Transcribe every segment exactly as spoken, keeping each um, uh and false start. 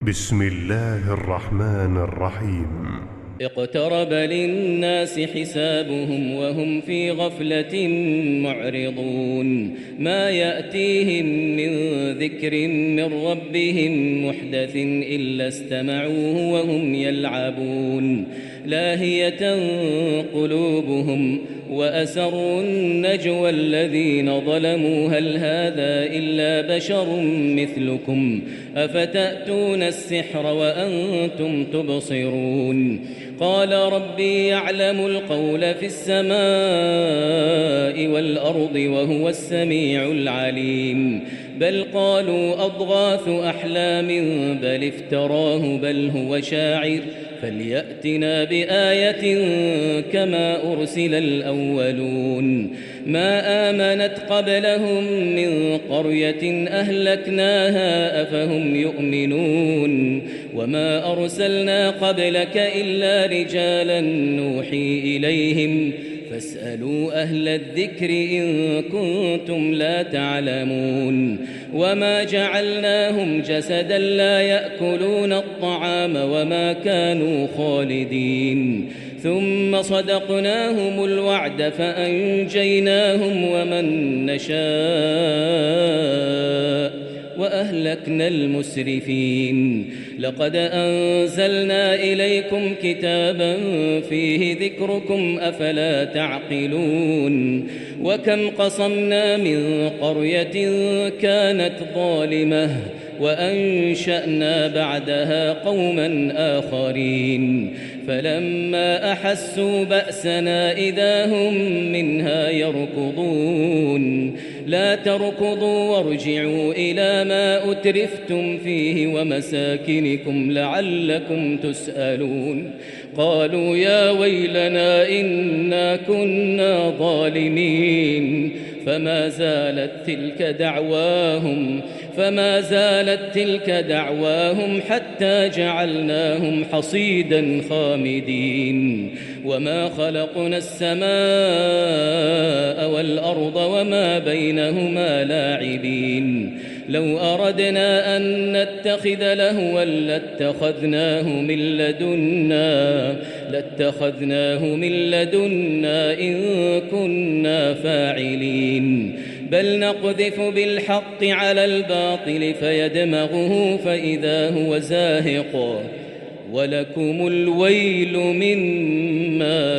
بسم الله الرحمن الرحيم. اقترب للناس حسابهم وهم في غفلة معرضون. ما يأتيهم من ذكر من ربهم محدث إلا استمعوه وهم يلعبون. لاهية قلوبهم وأسروا النجوى الذين ظلموا هل هذا إلا بشر مثلكم أفتأتون السحر وأنتم تبصرون. قال ربي يعلم القول في السماء والأرض وهو السميع العليم. بل قالوا أضغاث أحلام بل افتراه بل هو شاعر فليأتنا بآية كما أرسل الأولون. ما آمنت قبلهم من قرية أهلكناها أفهم يؤمنون. وما أرسلنا قبلك إلا رجالا نوحي إليهم فاسألوا أهل الذكر إن كنتم لا تعلمون. وما جعلناهم جسدا لا يأكلون الطعام وما كانوا خالدين. ثم صدقناهم الوعد فأنجيناهم ومن نشاء وأهلكنا المسرفين. لقد أنزلنا إليكم كتابا فيه ذكركم أفلا تعقلون. وكم قصمنا من قرية كانت ظالمة وأنشأنا بعدها قوما آخرين فلما أحسوا بأسنا إذا هم منها يركضون. لا تركضوا وارجعوا إلى ما أترفتم فيه ومساكنكم لعلكم تسألون. قالوا يا ويلنا إنا كنا ظالمين. فما زالت تلك دعواهم فما زالت تلك دعواهم حتى جعلناهم حصيدا خامدين. وما خلقنا السماء والأرض وما بينهما لاعبين. لو أردنا أن نتخذ لهوا لاتخذناه من لدنا لاتخذناه من لدنا إن كنا فاعلين. بل نقذف بالحق على الباطل فيدمغه فإذا هو زاهق ولكم الويل مما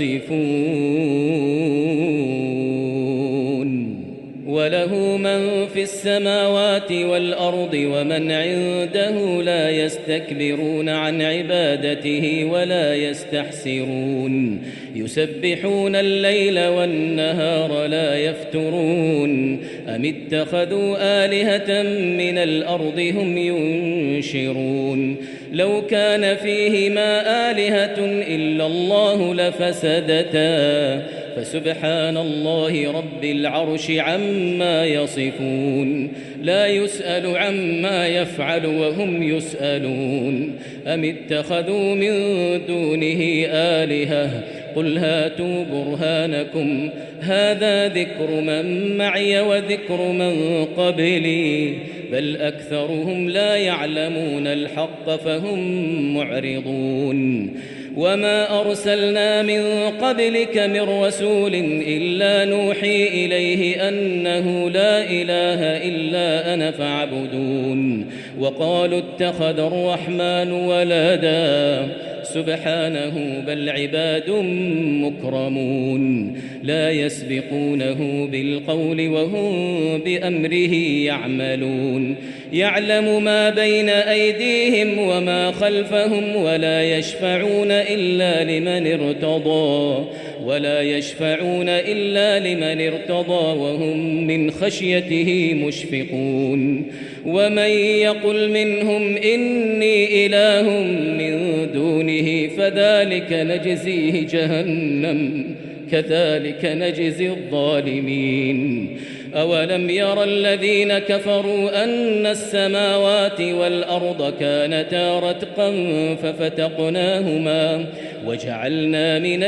تصفون. وله من في السماوات والأرض ومن عنده لا يستكبرون عن عبادته ولا يستحسرون. يسبحون الليل والنهار لا يفترون. أم اتخذوا آلهة من الأرض هم ينشرون. لو كان فيهما آلهة إلا الله لفسدتا فسبحان الله رب العرش عما يصفون. لا يسأل عما يفعل وهم يسألون. أم اتخذوا من دونه آلهة قل هاتوا برهانكم هذا ذكر من معي وذكر من قبلي بل أكثرهم لا يعلمون الحق فهم معرضون. وما أرسلنا من قبلك من رسول إلا نوحي إليه أنه لا إله إلا أنا فاعبدون. وقالوا اتخذ الرحمن ولدا سبحانه بل عباد مكرمون لا يسبقونه بالقول وهم بأمره يعملون. يعلم ما بين أيديهم وما خلفهم ولا يشفعون إلا لمن ارتضى ولا يشفعون إلا لمن ارتضى وهم من خشيته مشفقون. ومن يقل منهم إني إله من دونه فذلك نجزيه جهنم كذلك نجزي الظالمين. أولم ير الذين كفروا أن السماوات والأرض كانتا رتقا ففتقناهما وجعلنا من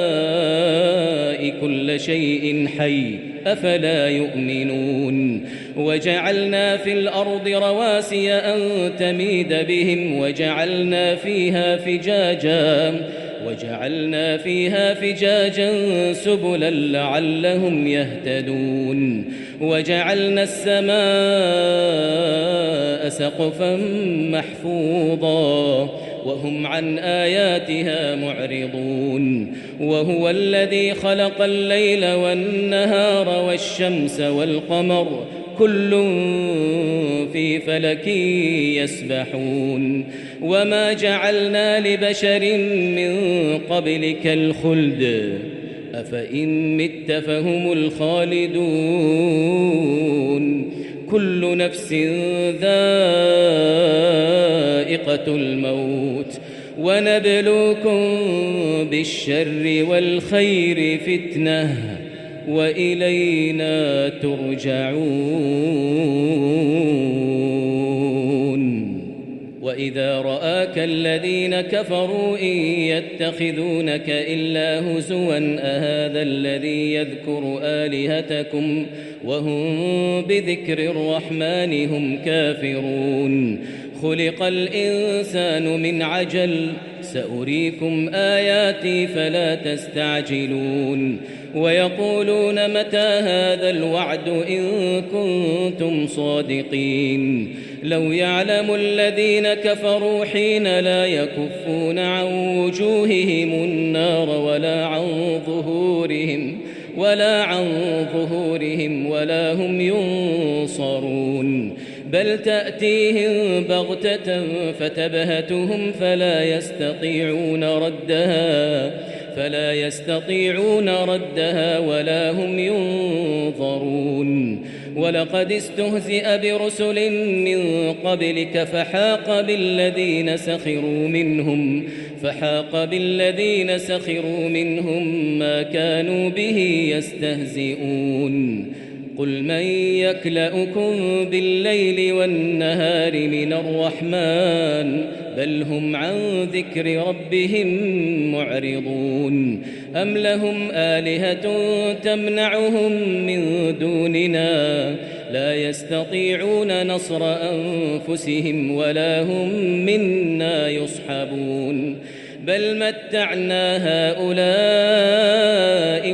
الماء كل شيء حي أفلا يؤمنون. وجعلنا في الأرض رواسي أن تميد بهم وجعلنا فيها فجاجا وجعلنا فيها فجاجا سبلا لعلهم يهتدون وجعلنا السماء سقفا محفوظا وهم عن آياتها معرضون وهو الذي خلق الليل والنهار والشمس والقمر كل في فلك يسبحون وما جعلنا لبشر من قبلك الخلد أفإن مت فهم الخالدون كل نفس ذائقة الموت ونبلوكم بالشر والخير فتنة وإلينا ترجعون وإذا رآك الذين كفروا إن يتخذونك إلا هزوا أهذا الذي يذكر آلهتكم وهم بذكر الرحمن هم كافرون خلق الإنسان من عجل سأريكم آياتي فلا تستعجلون ويقولون متى هذا الوعد إن كنتم صادقين لو يعلم الذين كفروا حين لا يكفون عن وجوههم النار ولا عن ظهورهم ولا عن ظهورهم ولا هم ينصرون بل تأتيهم بغتة فتبهتهم فلا يستطيعون ردها فلا يستطيعون ردها ولا هم ينظرون ولقد استهزئ برسل من قبلك فحاق بالذين سخروا منهم فحاق بالذين سخروا منهم ما كانوا به يستهزئون قل من يكلؤكم بالليل والنهار من الرحمن بل هم عن ذكر ربهم معرضون أم لهم آلهة تمنعهم من دوننا لا يستطيعون نصر أنفسهم ولا هم منا يصحبون بل متعنا هؤلاء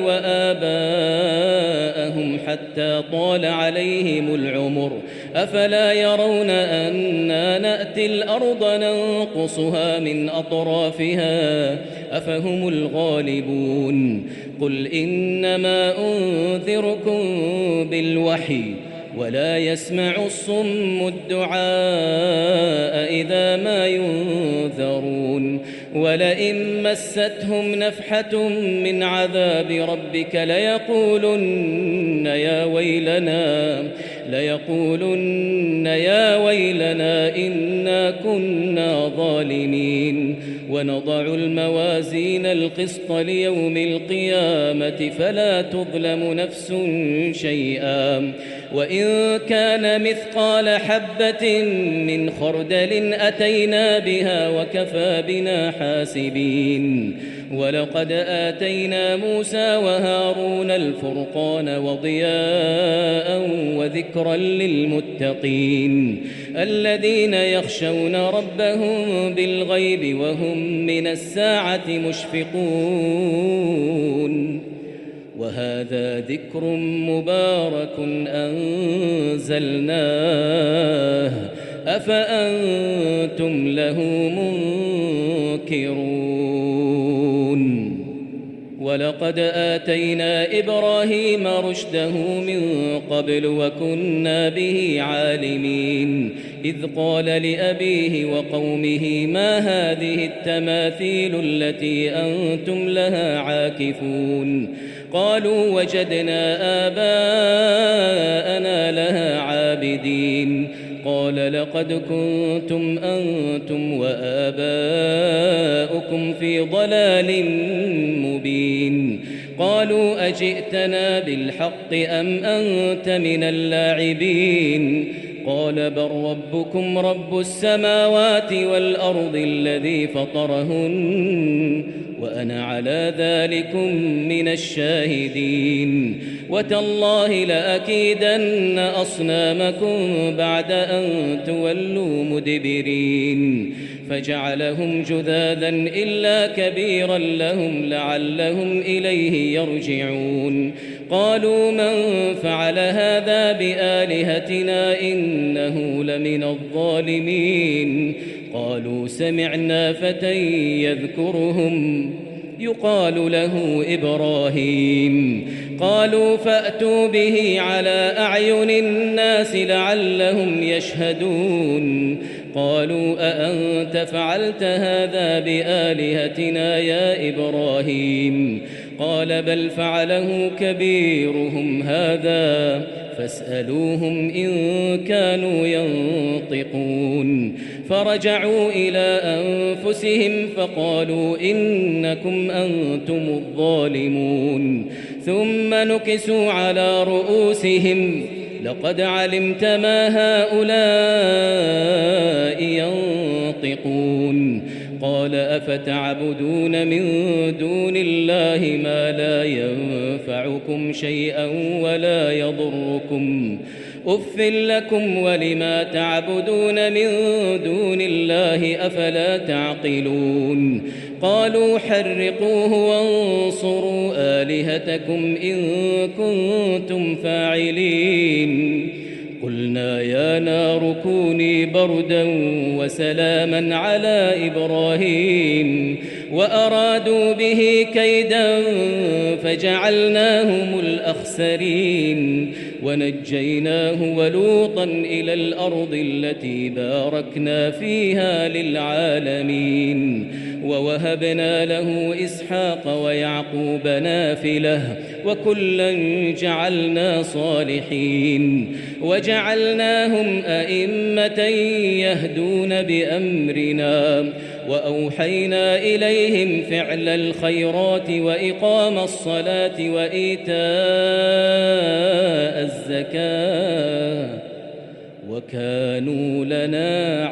وآباءهم حتى طال عليهم العمر أفلا يرون أنا نأتي الأرض ننقصها من أطرافها أفهم الغالبون قل إنما أنذركم بالوحي ولا يسمع الصم الدعاء إذا ما ينذرون ولئن مستهم نفحة من عذاب ربك ليقولن يا ويلنا ليقولن يا ويلنا إنا كنا ظالمين ونضع الموازين القسط ليوم القيامة فلا تظلم نفس شيئا وإن كان مثقال حبة من خردل أتينا بها وكفى بنا حاسبين ولقد آتينا موسى وهارون الفرقان وضياء وذكرا للمتقين الذين يخشون ربهم بالغيب وهم من الساعة مشفقون وهذا ذكر مبارك أنزلناه أفأنتم له منكرون ولقد آتينا إبراهيم رشده من قبل وكنا به عالمين إذ قال لأبيه وقومه ما هذه التماثيل التي أنتم لها عاكفون قالوا وجدنا آباءنا لها عابدين قال لقد كنتم أنتم وآباؤكم في ضلال مبين قالوا أجئتنا بالحق أم أنت من اللاعبين قال بل ربكم رب السماوات والأرض الذي فطرهن وأنا على ذلكم من الشاهدين وتالله لأكيدن أصنامكم بعد أن تولوا مدبرين فجعلهم جذاذا إلا كبيرا لهم لعلهم إليه يرجعون قالوا من فعل هذا بآلهتنا إنه لمن الظالمين قالوا سمعنا فتى يذكرهم يقال له إبراهيم قالوا فأتوا به على أعين الناس لعلهم يشهدون قالوا أأنت فعلت هذا بآلهتنا يا إبراهيم قال بل فعله كبيرهم هذا فاسألوهم إن كانوا ينطقون فرجعوا إلى أنفسهم فقالوا إنكم أنتم الظالمون ثم نكسوا على رؤوسهم لقد علمت ما هؤلاء ينطقون قال أفتعبدون من دون الله ما لا ينفعكم شيئا ولا يضركم أف لكم ولما تعبدون من دون الله أفلا تعقلون قالوا حرقوه وانصروا آلهتكم إن كنتم فاعلين قلنا يا نار كوني بردا وسلاما على إبراهيم وأرادوا به كيدا فجعلناهم الأخسرين ونجيناه ولوطا إلى الأرض التي باركنا فيها للعالمين ووهبنا له إسحاق ويعقوب نافلة وكلا جعلنا صالحين وجعلناهم أئمة يهدون بأمرنا وأوحينا إليهم فعل الخيرات وإقام الصلاة وإيتاء الزكاة وكانوا لنا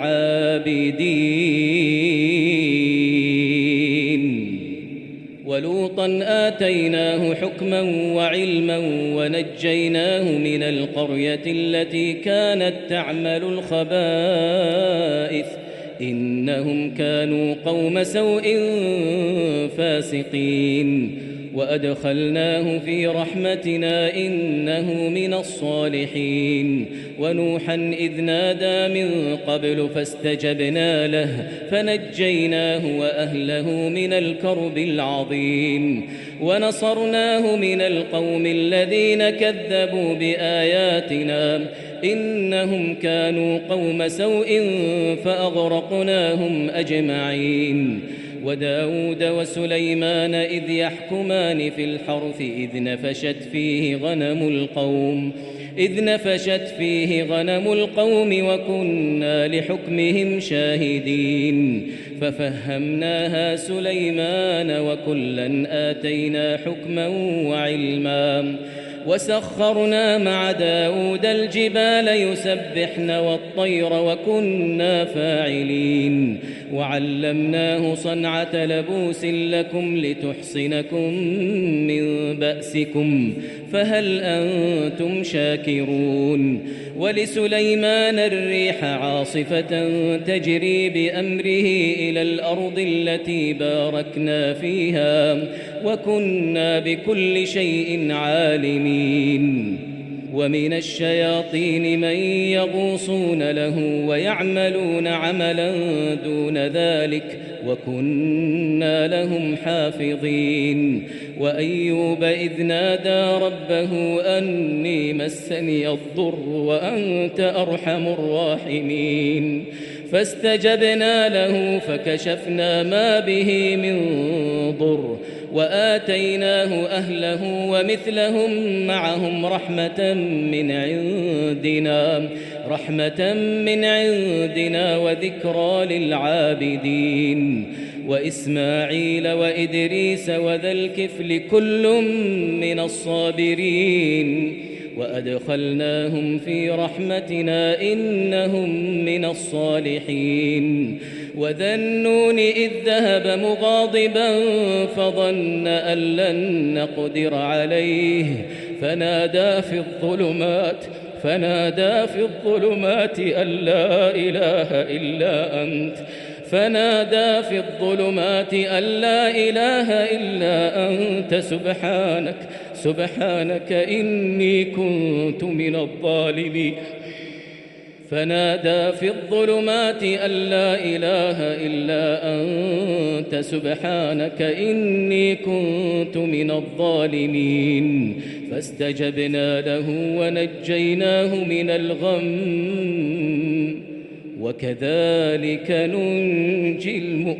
عابدين ولوطا آتيناه حكما وعلما ونجيناه من القرية التي كانت تعمل الخبائث إنهم كانوا قوم سوء فاسقين وأدخلناه في رحمتنا إنه من الصالحين ونوحا إذ نادى من قبل فاستجبنا له فنجيناه وأهله من الكرب العظيم ونصرناه من القوم الذين كذبوا بآياتنا إنهم كانوا قوم سوء فأغرقناهم أجمعين وداود وسليمان إذ يحكمان في الحرث إذ نفشت فيه غنم القوم إذ نفشت فيه غنم القوم وكنا لحكمهم شاهدين ففهمناها سليمان وكلا آتينا حكما وعلما وسخرنا مع داود الجبال يسبحن والطير وكنا فاعلين وعلمناه صنعة لبوس لكم لتحصنكم من بأسكم فهل أنتم شاكرون ولسليمان الريح عاصفة تجري بأمره إلى الأرض التي باركنا فيها وكنا بكل شيء عالمين ومن الشياطين من يغوصون له ويعملون عملا دون ذلك وكنا لهم حافظين وأيوب إذ نادى ربه أني مسني الضر وأنت أرحم الراحمين فاستجبنا له فكشفنا ما به من ضر وآتيناه أهله ومثلهم معهم رحمة من عندنا رحمة من عندنا وذكرى للعابدين وإسماعيل وإدريس وذا الكفل كل من الصابرين وأدخلناهم في رحمتنا إنهم من الصالحين وذا النون إذ ذهب مغاضبا فظن أن لن نقدر عليه فنادى في الظلمات فنادى في الظلمات أن لا إله إلا أنت فنادى في الظلمات أن لا إله إلا أنت سبحانك سبحانك إني كنت من الظالمين فنادى في الظلمات أن لا إله إلا أنت سبحانك إني كنت من الظالمين فاستجبنا له ونجيناه من الغم وكذلك ننجي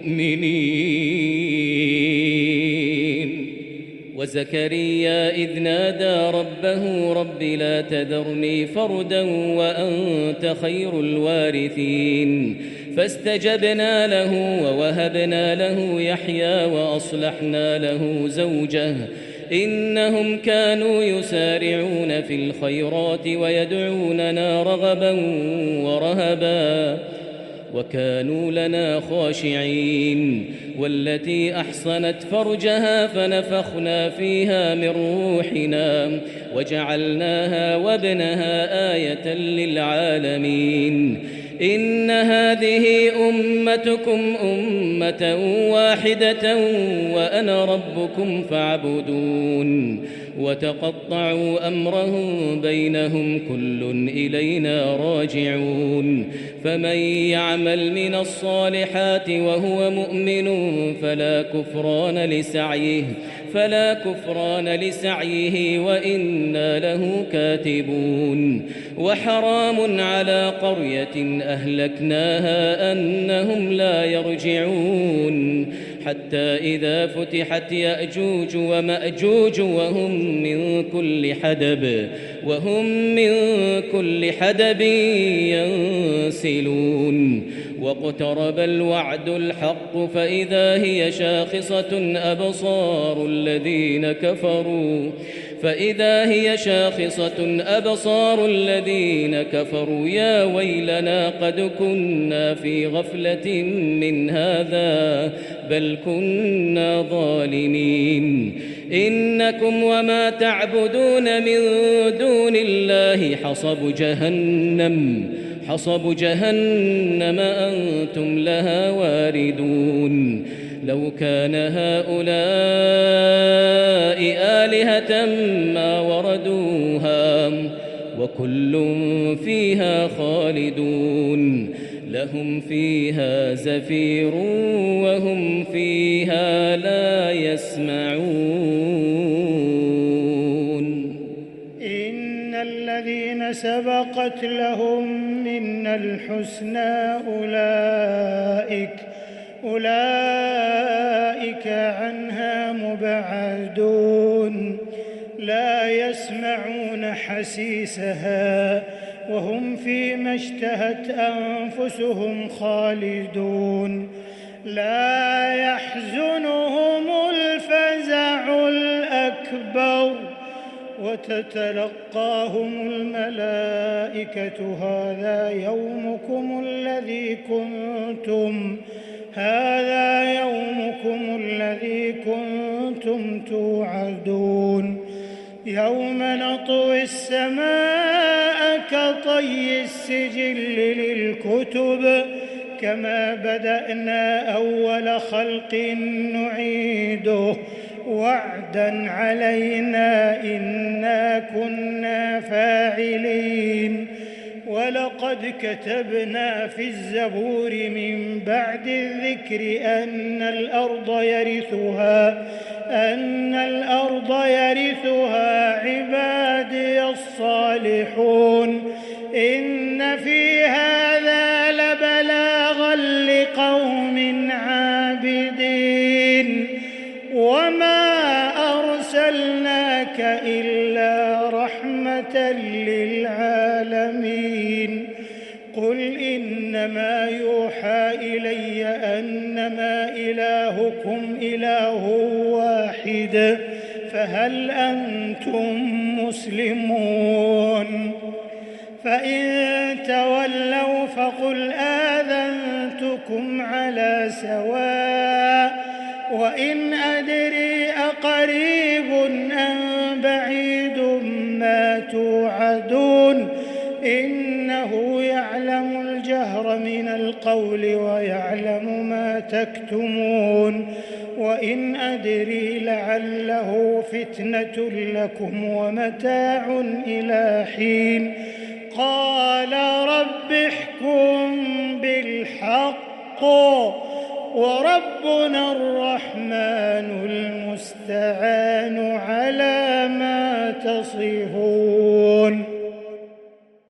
المؤمنين وزكريا إذ نادى ربه رب لا تذرني فردا وأنت خير الوارثين فاستجبنا له ووهبنا له يحيى وأصلحنا له زوجه إنهم كانوا يسارعون في الخيرات ويدعوننا رغبا ورهبا وكانوا لنا خاشعين والتي أحصنت فرجها فنفخنا فيها من روحنا وجعلناها وابنها آية للعالمين إن هذه أمتكم أمة واحدة وأنا ربكم فاعبدون وتقطعوا أمرهم بينهم كل إلينا راجعون فمن يعمل من الصالحات وهو مؤمن فلا كفران لسعيه فلا كفران لسعيه وإنا له كاتبون وحرام على قرية أهلكناها أنهم لا يرجعون حتى إذا فتحت يأجوج ومأجوج وهم من كل حدب وهم من كل حدب ينسلون واقترب الوعد الحق فإذا هي شاخصة أبصار الذين كفروا فإذا هي شاخصة أبصار الذين كفروا يا ويلنا قد كنا في غفلة من هذا بل كنا ظالمين إنكم وما تعبدون من دون الله حصب جهنم حصب جهنم أنتم لها واردون لو كان هؤلاء آلهة ما وردوها وكل فيها خالدون لهم فيها زفير وهم فيها لا يسمعون إن الذين سبقت لهم منا الحسنى أولئك أولئك عنها مبعدون لا يسمعون حسيسها وهم فيما اشتهت أنفسهم خالدون لا يحزنهم الفزع الأكبر وتتلقاهم الملائكة هذا يومكم الذي كنتم هذا يومكم الذي كنتم توعدون يوم نطوي السماء كطي السجل للكتب كما بدأنا أول خلق نعيده وعدا علينا إنا كنا فاعلين ولقد كتبنا في الزبور من بعد الذكر أن الأرض يرثها أن الأرض يرثها عبادي الصالحون إن في هذا لبلاغا لقوم عابدين وما أرسلناك إلا رحمة للعالمين قل إنما يوحى إلي أنما إلهكم إله واحد فهل أنتم مسلمون فإن تولوا فقل آذنتكم على سواء وإن أدري أقريب أم بعيد القول ويعلم ما تكتمون وإن أدري لعله فتنة لكم ومتاع إلى حين قال رب احكم بالحق وربنا الرحمن المستعان على ما تصفون.